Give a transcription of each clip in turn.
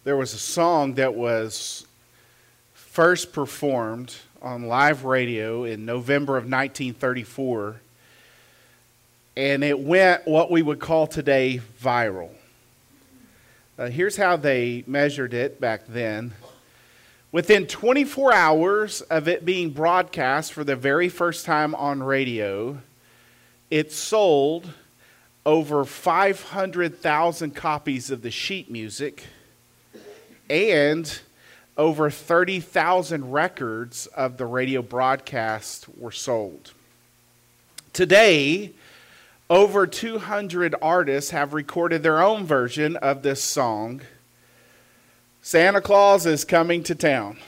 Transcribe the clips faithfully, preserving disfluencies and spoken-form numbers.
there was a song that was first performed on live radio in November of nineteen thirty-four, and it went what we would call today viral. Uh, here's how they measured it back then. Within twenty-four hours of it being broadcast for the very first time on radio, it sold over five hundred thousand copies of the sheet music and over thirty thousand records of the radio broadcast were sold. Today, over two hundred artists have recorded their own version of this song, Santa Claus is Coming to Town.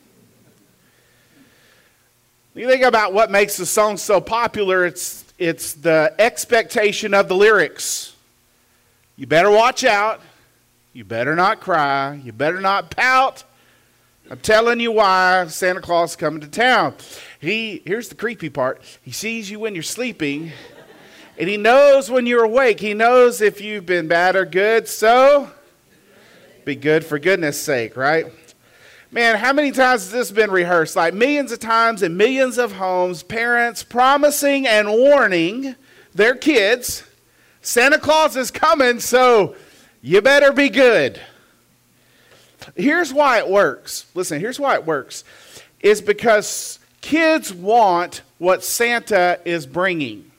You think about what makes the song so popular, it's, it's the expectation of the lyrics. You better watch out. You better not cry. You better not pout. I'm telling you why Santa Claus is coming to town. He, here's the creepy part. He sees you when you're sleeping, and he knows when you're awake. He knows if you've been bad or good, so be good for goodness sake, right? Man, how many times has this been rehearsed? Like millions of times in millions of homes, parents promising and warning their kids, Santa Claus is coming, so you better be good. Here's why it works. Listen, here's why it works. It's because kids want what Santa is bringing.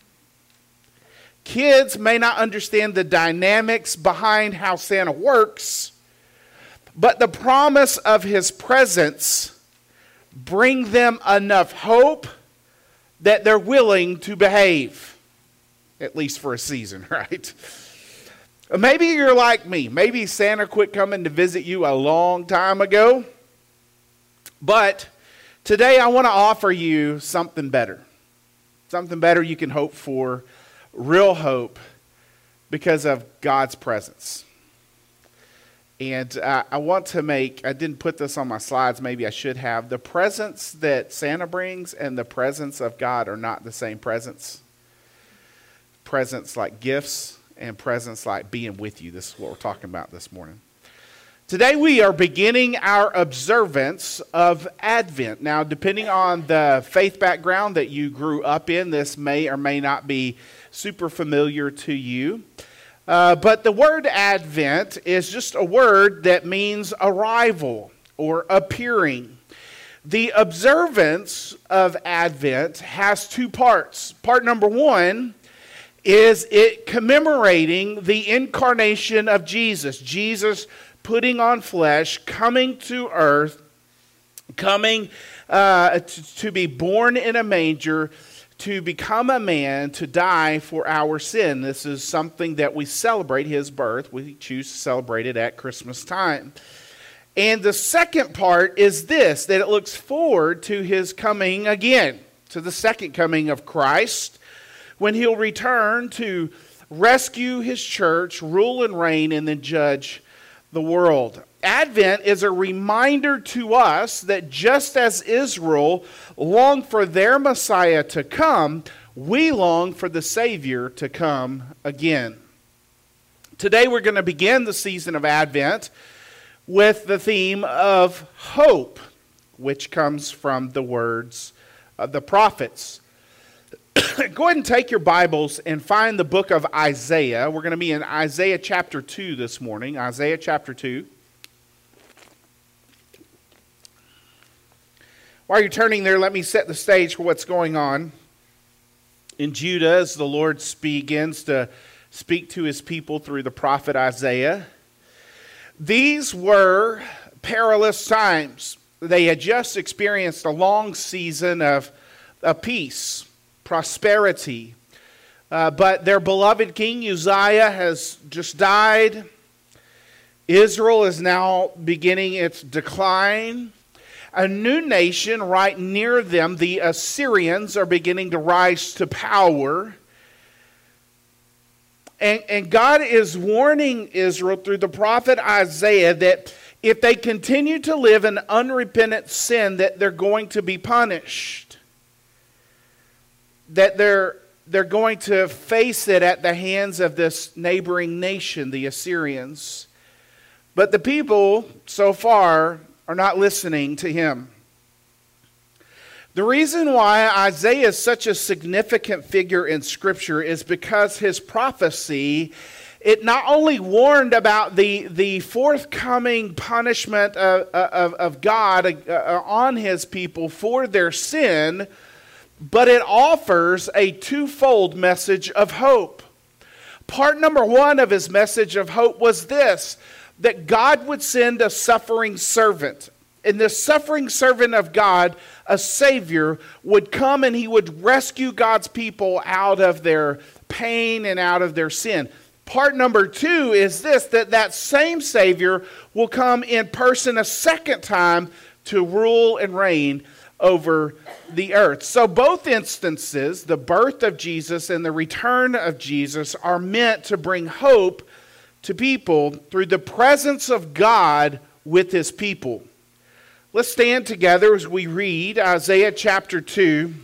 Kids may not understand the dynamics behind how Santa works, but the promise of his presence bring them enough hope that they're willing to behave, at least for a season, right? Maybe you're like me. Maybe Santa quit coming to visit you a long time ago. But today I want to offer you something better. Something better you can hope for, real hope, because of God's presence. And uh, I want to make, I didn't put this on my slides, maybe I should have. The presence that Santa brings and the presence of God are not the same presence. Presents like gifts and presence like being with you. This is what we're talking about this morning. Today we are beginning our observance of Advent. Now, depending on the faith background that you grew up in, this may or may not be super familiar to you. Uh, but the word Advent is just a word that means arrival or appearing. The observance of Advent has two parts. Part number one is it commemorating the incarnation of Jesus. Jesus putting on flesh, coming to earth, coming uh, to, to be born in a manger, to become a man, to die for our sin. This is something that we celebrate his birth. We choose to celebrate it at Christmas time. And the second part is this, that it looks forward to his coming again, to the second coming of Christ, when he'll return to rescue his church, rule and reign, and then judge the world. Advent is a reminder to us that just as Israel longed for their Messiah to come, we long for the Savior to come again. Today we're going to begin the season of Advent with the theme of hope, which comes from the words of the prophets. Go ahead and take your Bibles and find the book of Isaiah. We're going to be in Isaiah chapter two this morning. Isaiah chapter two. While you're turning there, let me set the stage for what's going on in Judah as the Lord begins to speak to his people through the prophet Isaiah. These were perilous times. They had just experienced a long season of, of peace, prosperity. Uh, but their beloved king Uzziah has just died. Israel is now beginning its decline. A new nation right near them, the Assyrians, are beginning to rise to power. And, and God is warning Israel through the prophet Isaiah that if they continue to live in unrepentant sin, that they're going to be punished. That they're, they're going to face it at the hands of this neighboring nation, the Assyrians. But the people so far are not listening to him. The reason why Isaiah is such a significant figure in Scripture is because his prophecy, it not only warned about the, the forthcoming punishment of, of, of God on his people for their sin, but it offers a twofold message of hope. Part number one of his message of hope was this, that God would send a suffering servant. And this suffering servant of God, a Savior, would come and he would rescue God's people out of their pain and out of their sin. Part number two is this, that that same Savior will come in person a second time to rule and reign over the earth. So both instances, the birth of Jesus and the return of Jesus, are meant to bring hope to people through the presence of God with his people. Let's stand together as we read Isaiah chapter two.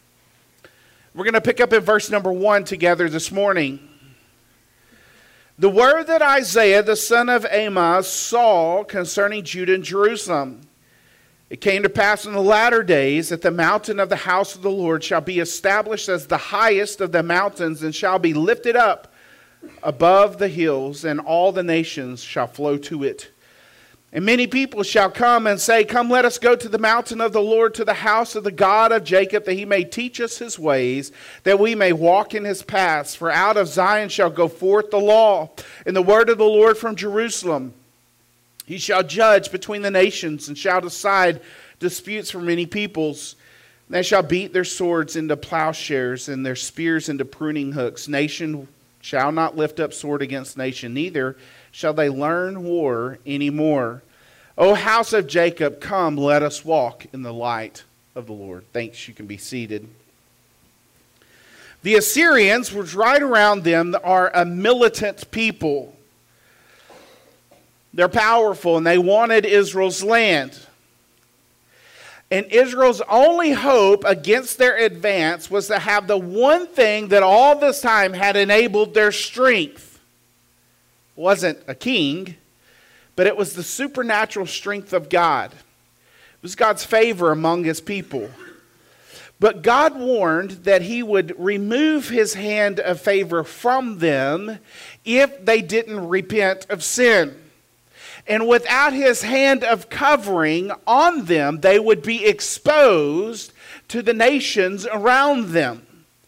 We're going to pick up in verse number one together this morning. The word that Isaiah, the son of Amoz, saw concerning Judah and Jerusalem. It came to pass in the latter days that the mountain of the house of the Lord shall be established as the highest of the mountains, and shall be lifted up above the hills, and all the nations shall flow to it. And many people shall come and say, Come, let us go to the mountain of the Lord, to the house of the God of Jacob, that he may teach us his ways, that we may walk in his paths. For out of Zion shall go forth the law, and the word of the Lord from Jerusalem. He shall judge between the nations, and shall decide disputes for many peoples. They shall beat their swords into plowshares, and their spears into pruning hooks. Nation shall not lift up sword against nation, neither shall they learn war anymore. O house of Jacob, come, let us walk in the light of the Lord. Thanks, you can be seated. The Assyrians, which right around them, are a militant people. They're powerful, and they wanted Israel's land. And Israel's only hope against their advance was to have the one thing that all this time had enabled their strength. It wasn't a king, but it was the supernatural strength of God. It was God's favor among his people. But God warned that he would remove his hand of favor from them if they didn't repent of sin. And without his hand of covering on them, they would be exposed to the nations around them.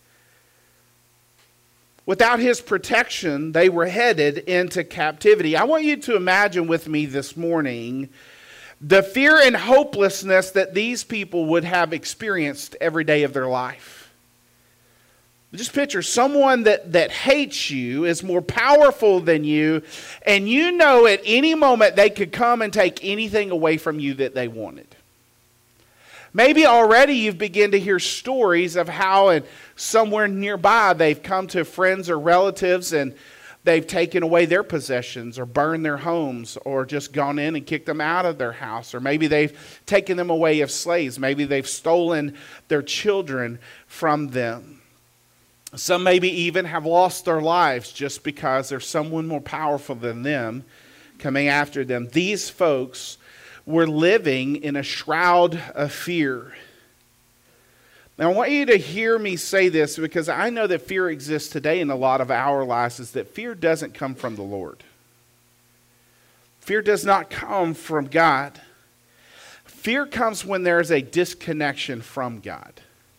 Without his protection, they were headed into captivity. I want you to imagine with me this morning the fear and hopelessness that these people would have experienced every day of their life. Just picture someone that, that hates you, is more powerful than you, and you know at any moment they could come and take anything away from you that they wanted. Maybe already you've begun to hear stories of how and somewhere nearby they've come to friends or relatives and they've taken away their possessions or burned their homes or just gone in and kicked them out of their house. Or maybe they've taken them away as slaves. Maybe they've stolen their children from them. Some maybe even have lost their lives just because there's someone more powerful than them coming after them. These folks were living in a shroud of fear. Now, I want you to hear me say this because I know that fear exists today in a lot of our lives, is that fear doesn't come from the Lord. Fear does not come from God. Fear comes when there is a disconnection from God.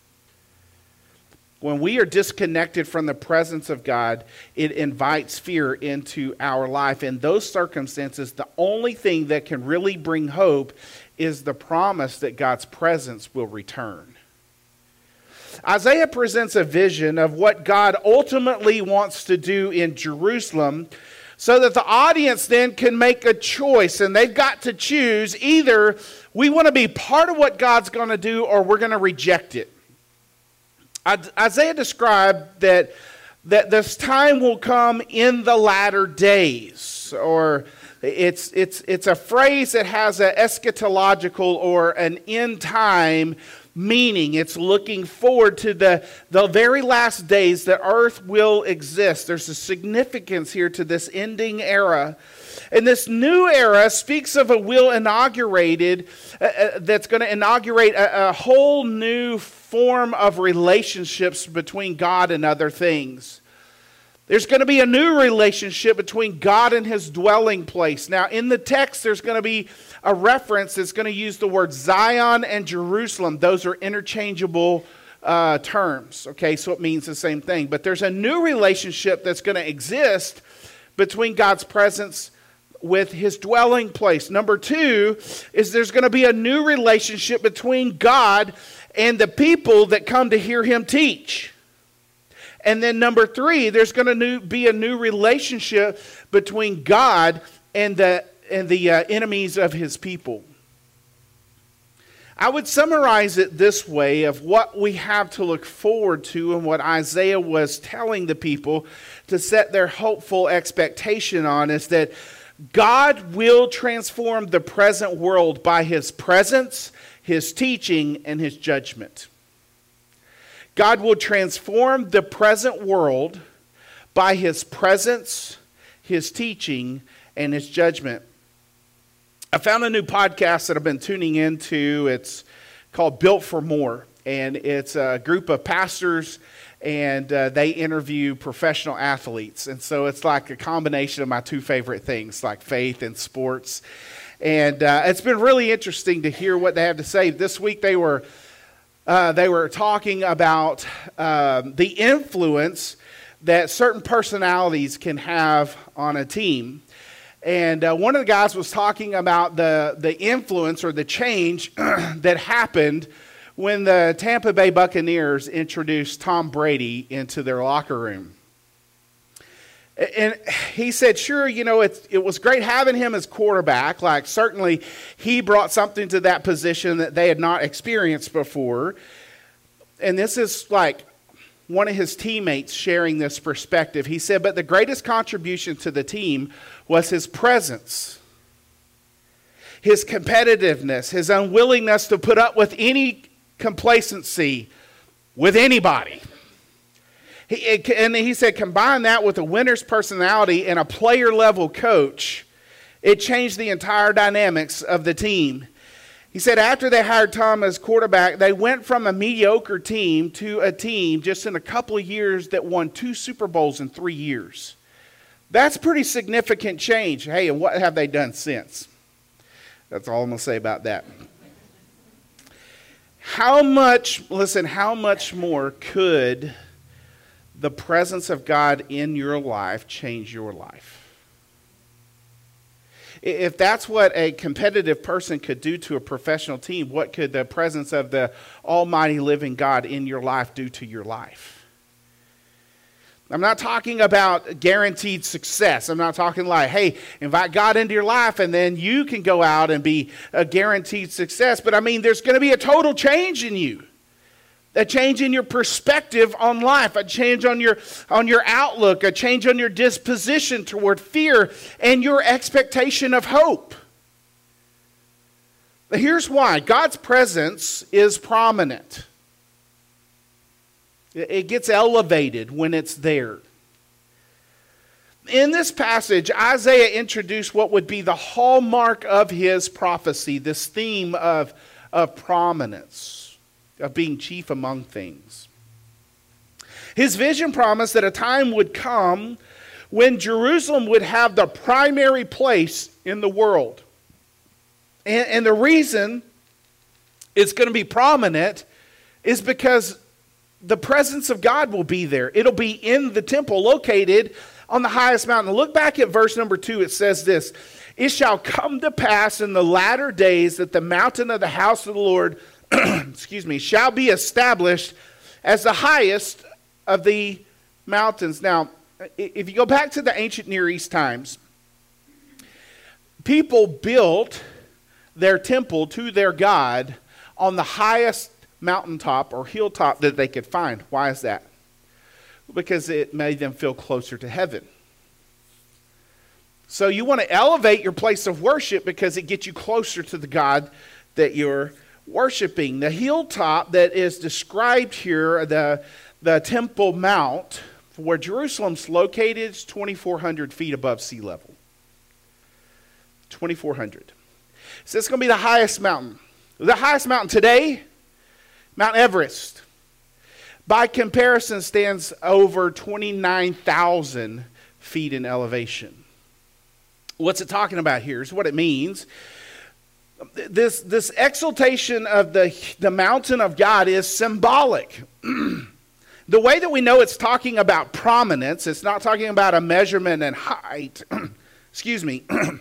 When we are disconnected from the presence of God, it invites fear into our life. In those circumstances, the only thing that can really bring hope is the promise that God's presence will return. Isaiah presents a vision of what God ultimately wants to do in Jerusalem so that the audience then can make a choice, and they've got to choose either we want to be part of what God's going to do or we're going to reject it. Isaiah described that, that this time will come in the latter days, or it's, it's, it's a phrase that has an eschatological or an end time meaning. It's looking forward to the, the very last days that earth will exist. There's a significance here to this ending era. And this new era speaks of a will inaugurated, uh, uh, that's going to inaugurate a, a whole new form of relationships between God and other things. There's going to be a new relationship between God and his dwelling place. Now, in the text, there's going to be a reference that's going to use the word Zion and Jerusalem. Those are interchangeable uh, terms, okay? So it means the same thing. But there's a new relationship that's going to exist between God's presence with his dwelling place. Number two is there's going to be a new relationship between God and the people that come to hear him teach. And then number three, there's going to be a new relationship between God and the, and the uh, enemies of his people. I would summarize it this way of what we have to look forward to and what Isaiah was telling the people to set their hopeful expectation on is that God will transform the present world by his presence, his teaching, and his judgment. God will transform the present world by his presence, his teaching, and his judgment. I found a new podcast that I've been tuning into. It's called Built for More, and it's a group of pastors, and uh, they interview professional athletes. And so it's like a combination of my two favorite things, like faith and sports. And uh, it's been really interesting to hear what they have to say. This week they were Uh, they were talking about um, the influence that certain personalities can have on a team. And uh, one of the guys was talking about the, the influence or the change that happened when the Tampa Bay Buccaneers introduced Tom Brady into their locker room. And he said, sure, you know, it, it was great having him as quarterback. Like, certainly he brought something to that position that they had not experienced before. And this is like one of his teammates sharing this perspective. He said, but the greatest contribution to the team was his presence, his competitiveness, his unwillingness to put up with any complacency with anybody. He, and he said, combine that with a winner's personality and a player-level coach, it changed the entire dynamics of the team. He said after they hired Tom as quarterback, they went from a mediocre team to a team just in a couple of years that won two Super Bowls in three years. That's pretty significant change. Hey, and what have they done since? That's all I'm going to say about that. How much, listen, how much more could the presence of God in your life change your life? If that's what a competitive person could do to a professional team, what could the presence of the almighty living God in your life do to your life? I'm not talking about guaranteed success. I'm not talking like, hey, invite God into your life and then you can go out and be a guaranteed success. But I mean, there's going to be a total change in you. A change in your perspective on life, a change on your, on your outlook, a change on your disposition toward fear and your expectation of hope. But here's why. God's presence is prominent. It gets elevated when it's there. In this passage, Isaiah introduced what would be the hallmark of his prophecy, this theme of, of prominence, of being chief among things. His vision promised that a time would come when Jerusalem would have the primary place in the world. And, and the reason it's going to be prominent is because the presence of God will be there. It'll be in the temple located on the highest mountain. Look back at verse number two. It says this, it shall come to pass in the latter days that the mountain of the house of the Lord excuse me, shall be established as the highest of the mountains. Now, if you go back to the ancient Near East times, people built their temple to their God on the highest mountaintop or hilltop that they could find. Why is that? Because it made them feel closer to heaven. So you want to elevate your place of worship because it gets you closer to the God that you're worshiping. The hilltop that is described here, the, the Temple Mount, where Jerusalem's located, is twenty-four hundred feet above sea level. twenty-four hundred. So it's going to be the highest mountain. The highest mountain today, Mount Everest, by comparison, stands over twenty-nine thousand feet in elevation. What's it talking about here? Is what it means. This, this exaltation of the, the mountain of God is symbolic. The way that we know it's talking about prominence, it's not talking about a measurement and height, excuse me,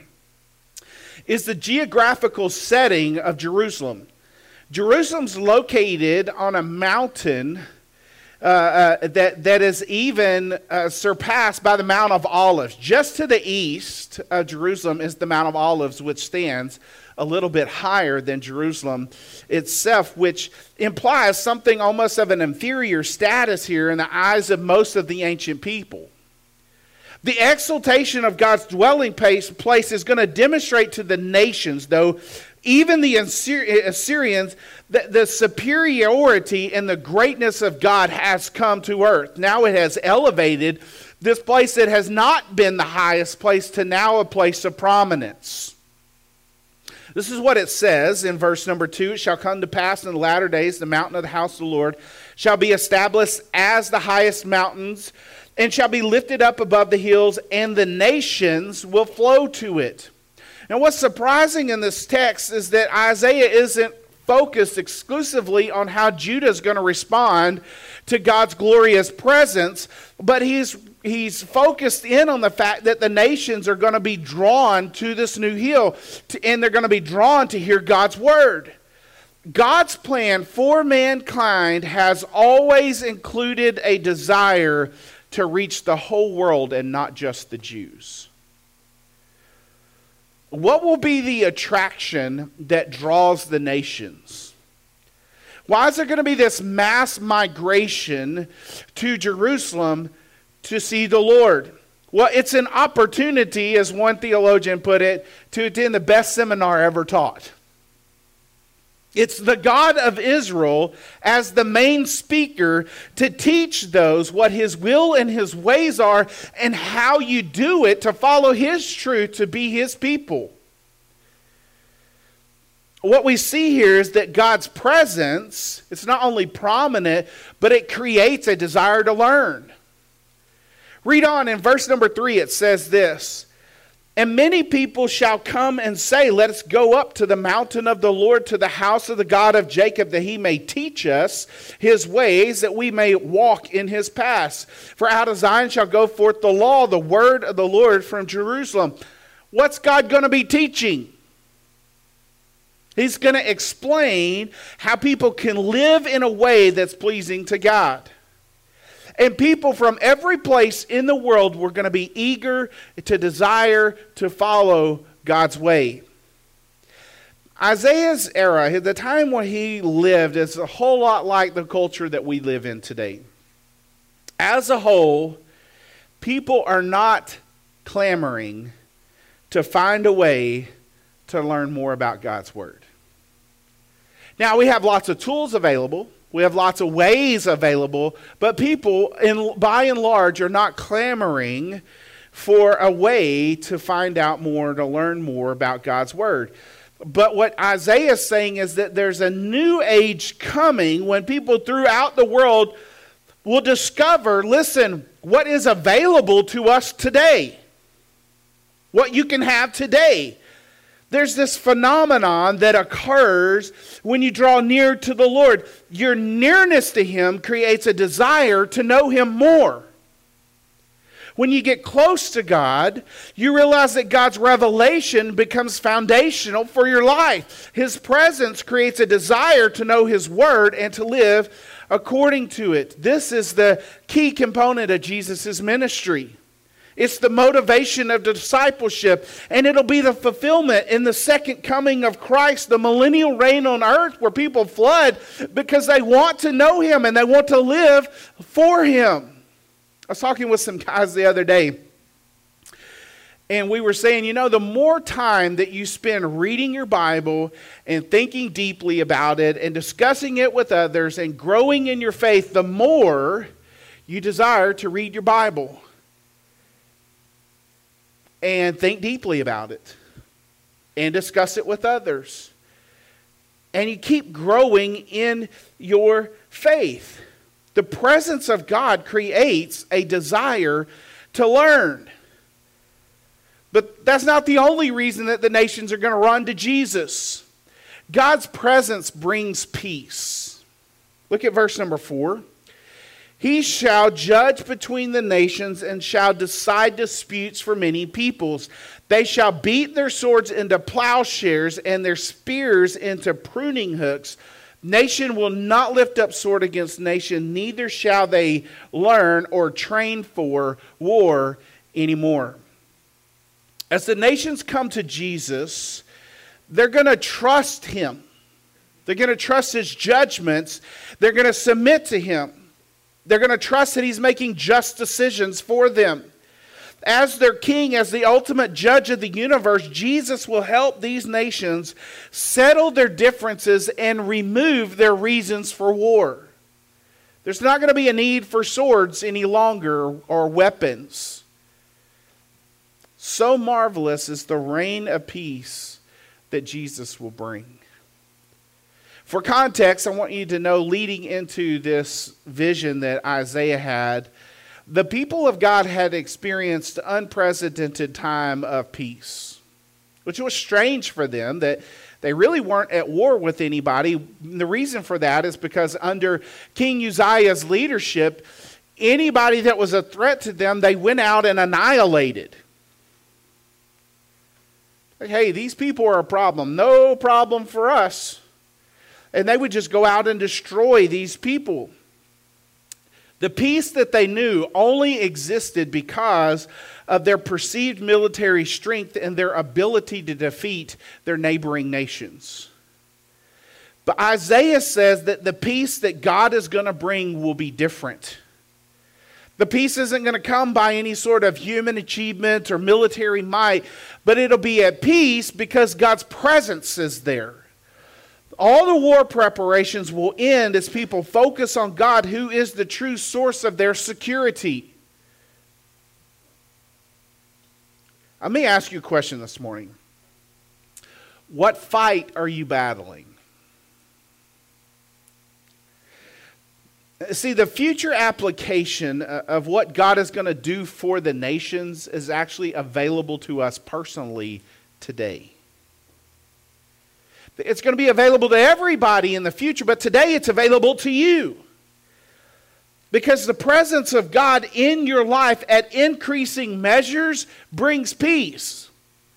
is the geographical setting of Jerusalem. Jerusalem's located on a mountain uh, uh, that, that is even uh, surpassed by the Mount of Olives. Just to the east of Jerusalem is the Mount of Olives, which stands a little bit higher than Jerusalem itself, which implies something almost of an inferior status here in the eyes of most of the ancient people. The exaltation of God's dwelling place, place is going to demonstrate to the nations, though, even the Assyrians, that the superiority and the greatness of God has come to earth. Now it has elevated this place that has not been the highest place to now a place of prominence. This is what it says in verse number two. It shall come to pass in the latter days, the mountain of the house of the Lord shall be established as the highest mountains, and shall be lifted up above the hills, and the nations will flow to it. Now, what's surprising in this text is that Isaiah isn't focused exclusively on how Judah is going to respond to God's glorious presence, but he's he's focused in on the fact that the nations are going to be drawn to this new hill, to, and they're going to be drawn to hear God's word. God's plan for mankind has always included a desire to reach the whole world and not just the Jews. What will be the attraction that draws the nations? Why is there going to be this mass migration to Jerusalem to see the Lord? Well, it's an opportunity, as one theologian put it, to attend the best seminar ever taught. It's the God of Israel as the main speaker to teach those what his will and his ways are and how you do it to follow his truth to be his people. What we see here is that God's presence, it's not only prominent, but it creates a desire to learn. Read on in verse number three, it says this, and many people shall come and say, let us go up to the mountain of the Lord, to the house of the God of Jacob, that he may teach us his ways, that we may walk in his paths. For out of Zion shall go forth the law, the word of the Lord from Jerusalem. What's God going to be teaching? He's going to explain how people can live in a way that's pleasing to God. And people from every place in the world were going to be eager to desire to follow God's way. Isaiah's era, the time when he lived, is a whole lot like the culture that we live in today. As a whole, people are not clamoring to find a way to learn more about God's word. Now, we have lots of tools available. We have lots of ways available, but people, in, by and large, are not clamoring for a way to find out more, to learn more about God's word. But what Isaiah is saying is that there's a new age coming when people throughout the world will discover, listen, what is available to us today, what you can have today. There's this phenomenon that occurs when you draw near to the Lord. Your nearness to him creates a desire to know him more. When you get close to God, you realize that God's revelation becomes foundational for your life. His presence creates a desire to know his word and to live according to it. This is the key component of Jesus' ministry. It's the motivation of discipleship, and it'll be the fulfillment in the second coming of Christ, the millennial reign on earth, where people flood because they want to know him and they want to live for him. I was talking with some guys the other day, And we were saying, you know, the more time that you spend reading your Bible and thinking deeply about it and discussing it with others and growing in your faith, the more you desire to read your Bible and think deeply about it and discuss it with others. And you keep growing in your faith. The presence of God creates a desire to learn. But that's not the only reason that the nations are going to run to Jesus. God's presence brings peace. Look at verse number four. He shall judge between the nations and shall decide disputes for many peoples. They shall beat their swords into plowshares and their spears into pruning hooks. Nation will not lift up sword against nation, neither shall they learn or train for war anymore. As the nations come to Jesus, they're going to trust him. They're going to trust his judgments. They're going to submit to him. They're going to trust that he's making just decisions for them. As their king, as the ultimate judge of the universe, Jesus will help these nations settle their differences and remove their reasons for war. There's not going to be a need for swords any longer or weapons. So marvelous is the reign of peace that Jesus will bring. For context, I want you to know, leading into this vision that Isaiah had, the people of God had experienced unprecedented time of peace, which was strange for them, that they really weren't at war with anybody. The reason for that is because under King Uzziah's leadership, anybody that was a threat to them, they went out and annihilated. Like, hey, these people are a problem. No problem for us. And they would just go out and destroy these people. The peace that they knew only existed because of their perceived military strength and their ability to defeat their neighboring nations. But Isaiah says that the peace that God is going to bring will be different. The peace isn't going to come by any sort of human achievement or military might, but it'll be at peace because God's presence is there. All the war preparations will end as people focus on God, who is the true source of their security. Let me ask you a question this morning. What fight are you battling? See, the future application of what God is going to do for the nations is actually available to us personally today. It's going to be available to everybody in the future, but today it's available to you. Because the presence of God in your life at increasing measures brings peace.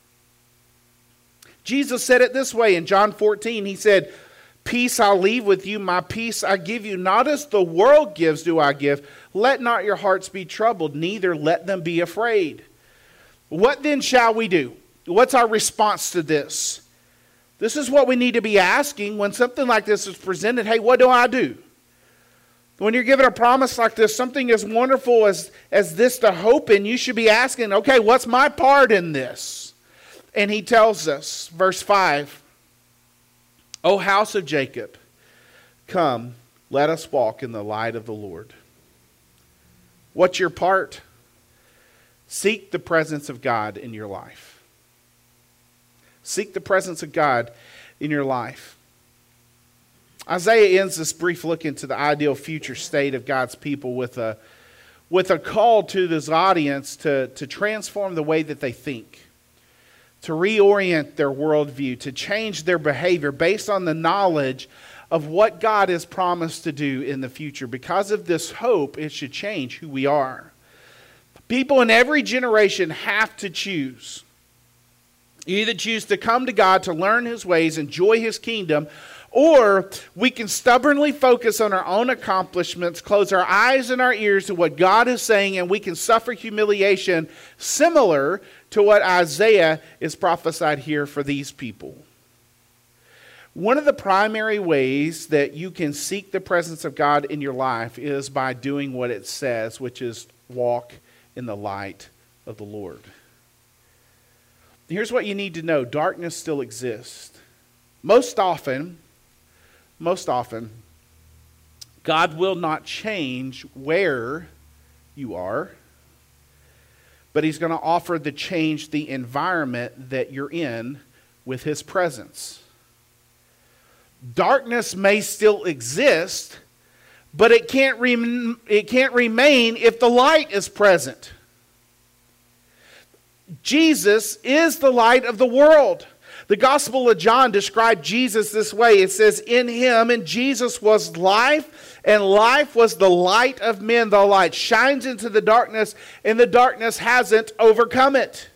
Jesus said it this way in John fourteen. He said, "Peace I'll leave with you, my peace I give you. Not as the world gives do I give. Let not your hearts be troubled, neither let them be afraid." What then shall we do? What's our response to this? This is what we need to be asking when something like this is presented. Hey, what do I do? When you're given a promise like this, something as wonderful as, as this to hope in, you should be asking, okay, what's my part in this? And he tells us, verse five, "O house of Jacob, come, let us walk in the light of the Lord." What's your part? Seek the presence of God in your life. Seek the presence of God in your life. Isaiah ends this brief look into the ideal future state of God's people with a, with a call to this audience to, to transform the way that they think, to reorient their worldview, to change their behavior based on the knowledge of what God has promised to do in the future. Because of this hope, it should change who we are. People in every generation have to choose. You either choose to come to God to learn his ways, enjoy his kingdom, or we can stubbornly focus on our own accomplishments, close our eyes and our ears to what God is saying, and we can suffer humiliation similar to what Isaiah is prophesied here for these people. One of the primary ways that you can seek the presence of God in your life is by doing what it says, which is walk in the light of the Lord. Here's what you need to know. Darkness still exists. Most often, most often, God will not change where you are, but He's going to offer to change the environment that you're in with His presence. Darkness may still exist, but it can't, rem- it can't remain if the light is present. Jesus is the light of the world. The Gospel of John described Jesus this way. It says, in Him, and Jesus was life, and life was the light of men. The light shines into the darkness, and the darkness hasn't overcome it.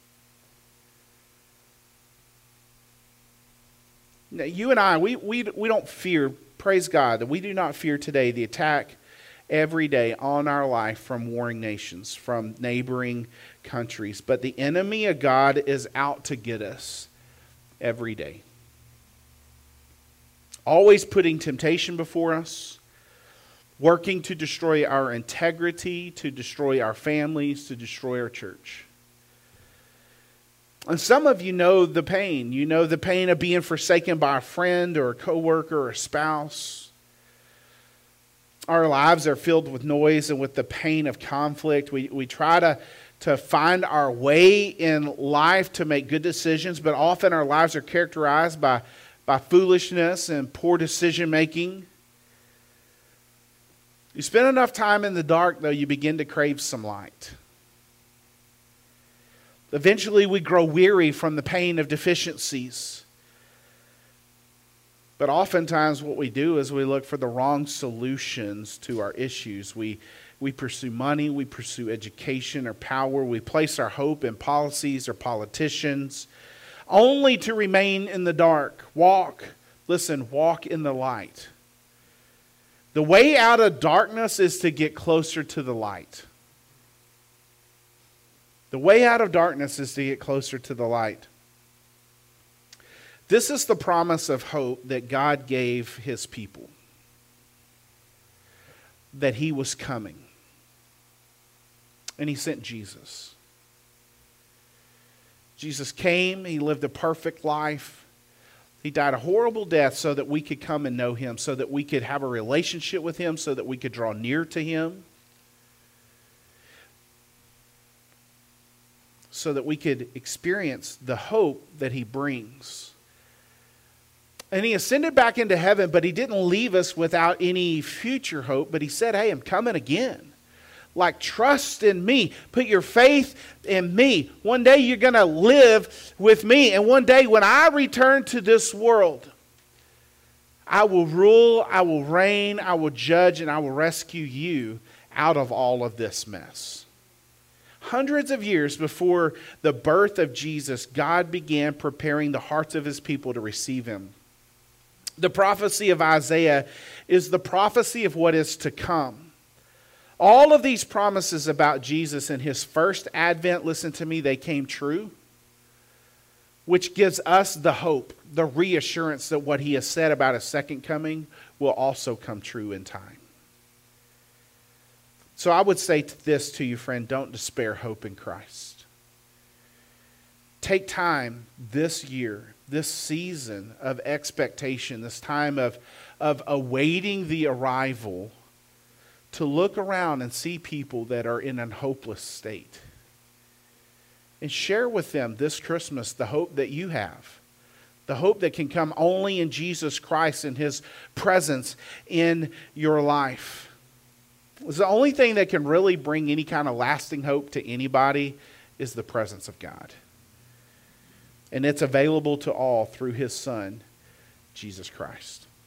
Now, you and I, we, we, we don't fear, praise God, that we do not fear today the attack every day on our life from warring nations, from neighboring countries. But the enemy of God is out to get us every day. Always putting temptation before us, working to destroy our integrity, to destroy our families, to destroy our church. And some of you know the pain. You know the pain of being forsaken by a friend or a coworker or a spouse. Our lives are filled with noise and with the pain of conflict. We we try to, to find our way in life to make good decisions, but often our lives are characterized by, by foolishness and poor decision making. You spend enough time in the dark, though, you begin to crave some light. Eventually, we grow weary from the pain of deficiencies. But oftentimes what we do is we look for the wrong solutions to our issues. We we pursue money, we pursue education or power. We place our hope in policies or politicians, only to remain in the dark. Walk, listen, walk in the light. The way out of darkness is to get closer to the light. The way out of darkness is to get closer to the light. This is the promise of hope that God gave His people. That He was coming. And He sent Jesus. Jesus came, He lived a perfect life. He died a horrible death so that we could come and know Him, so that we could have a relationship with Him, so that we could draw near to Him. So that we could experience the hope that He brings. And He ascended back into heaven, but He didn't leave us without any future hope. But He said, hey, I'm coming again. Like, trust in me. Put your faith in me. One day you're going to live with me. And one day when I return to this world, I will rule, I will reign, I will judge, and I will rescue you out of all of this mess. Hundreds of years before the birth of Jesus, God began preparing the hearts of His people to receive Him. The prophecy of Isaiah is the prophecy of what is to come. All of these promises about Jesus in His first advent, listen to me, they came true, which gives us the hope, the reassurance that what He has said about His second coming will also come true in time. So I would say this to you, friend, don't despair hope in Christ. Take time this year, this season of expectation, this time of, of awaiting the arrival, to look around and see people that are in a hopeless state. And share with them this Christmas the hope that you have. The hope that can come only in Jesus Christ and His presence in your life. It's the only thing that can really bring any kind of lasting hope to anybody is the presence of God. And it's available to all through His Son, Jesus Christ.